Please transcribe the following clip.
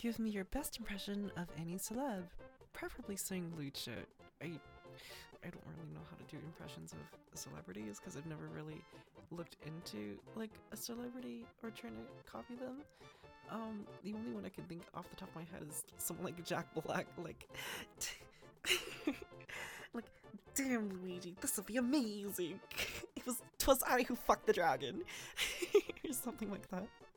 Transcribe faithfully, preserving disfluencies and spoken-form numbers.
Give me your best impression of any celeb, preferably saying Lucha. I I don't really know how to do impressions of celebrities because I've never really looked into like a celebrity or trying to copy them. Um, the only one I can think off the top of my head is someone like Jack Black, like, like, damn Luigi, this will be amazing. It was, twas I who fucked the dragon, or something like that.